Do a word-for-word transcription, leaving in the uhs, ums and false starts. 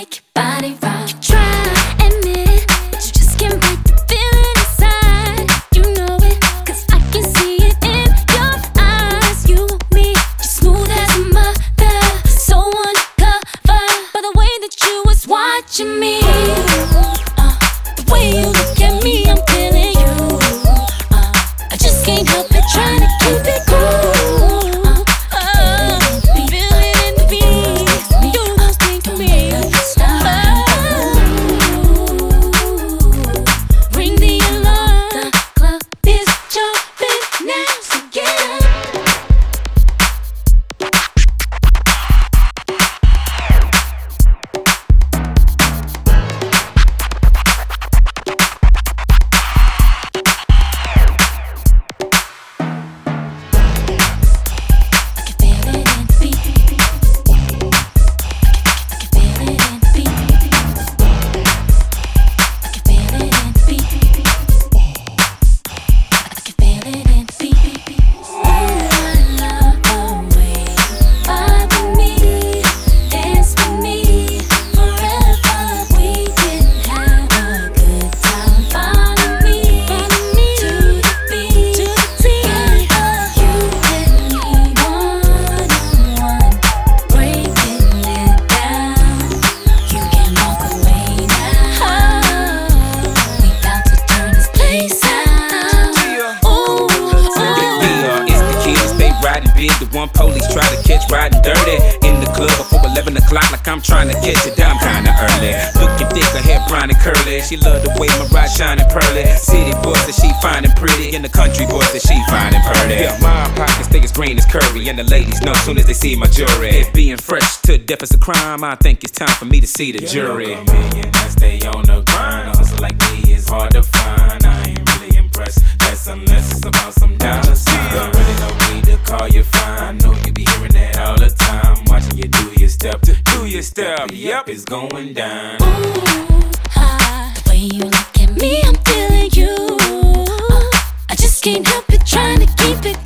make your body rock. You try, admit it, but you just can't break the feeling inside. You know it, cause I can see it in your eyes. You want me, you're smooth as a mother, so undercover. By the way that you was watching me, uh, the way you look at me, I'm feeling you. uh, I just can't help it, trying to keep it cool. The one police try to catch riding dirty in the club before eleven o'clock, like I'm trying to catch it. I'm kinda early, looking thick, her hair brown and curly. She love the way my ride shining pearly. City boys that she fine and pretty, and the country boys that she fine and purty. Yeah, my pockets think it's green as curvy, and the ladies know soon as they see my jewelry. It being fresh to death is a crime. I think it's time for me to see the jury. A million that stay on the grind. A hustle like me is hard to find. I ain't really impressed. That's unless it's about some dollar signs. I really don't need to call you fine. Know you be hearing that all the time. Watching you do your step, do your step. Yep, it's going down. Ooh, ah, the way you look at me, I'm feeling you. uh, I just can't help it, trying to keep it